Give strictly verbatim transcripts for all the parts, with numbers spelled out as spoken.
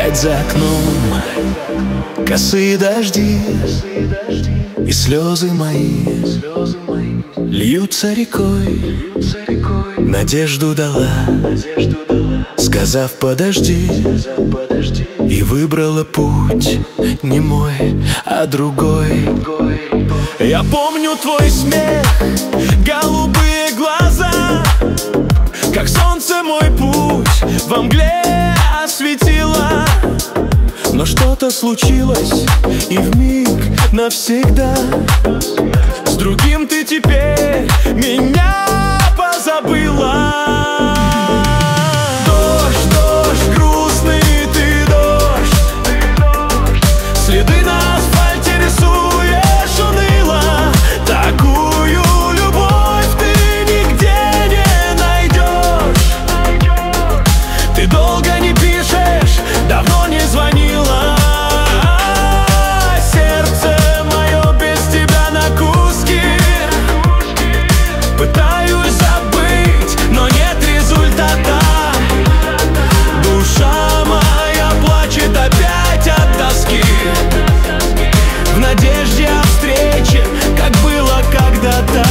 Опять за окном косые дожди, и слезы мои льются рекой. Надежду дала, сказав подожди, и выбрала путь не мой, а другой. Я помню твой смех, голубые глаза, как солнце мой путь во мгле осветило. Но что-то случилось, и вмиг навсегда с другим ты теперь меня позабыла. Дождь, дождь, грустный ты дождь, следы на асфальте рисуешь уныло. Такую любовь ты нигде не найдешь. Ты долго не пишешь, давно не звонила. Сердце мое без тебя на куски. Пытаюсь забыть, но нет результата. Душа моя плачет опять от тоски, в надежде о встрече, как было когда-то.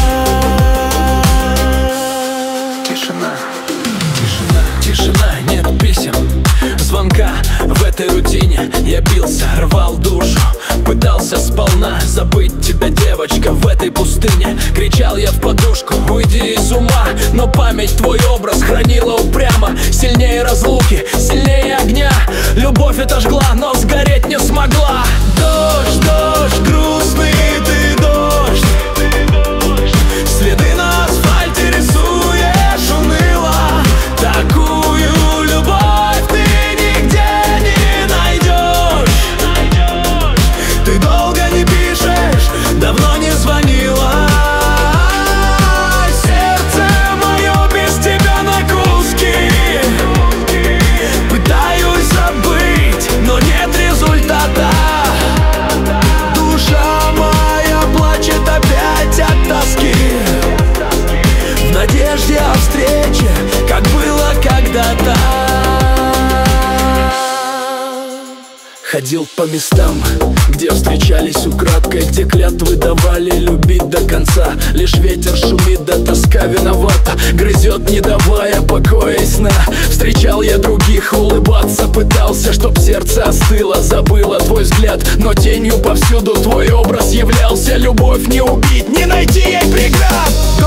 Тишина, тишина, тишина, нет писем, звонка. В этой рутине я бился, рвал душу, пытался сполна забыть тебя, девочка, в этой пустыне. Кричал я в подушку, уйди из ума, но память твой образ хранила упрямо. Сильнее разлуки, сильнее огня. Любовь это жгла, но сгореть не смогла. Дождь, дождь, грустный ты дождь, следы на асфальте рисуешь уныло. Такую любовь ты нигде не найдешь. Ты долго не пишешь, давно не звонила. Сердце мое без тебя на куски. Пытаюсь забыть, но нет результата. Душа моя плачет опять от тоски, в надежде о встрече, как было когда-то. Ходил по местам, где встречались украдкой, где клятвы давали любить до конца. Лишь ветер шумит, да тоска виновата, грызет, не давая покоя и сна. Встречал я других, улыбаться пытался, чтоб сердце остыло, забыла твой взгляд, но тенью повсюду твой образ являлся. Любовь не убить, не найти ей преград.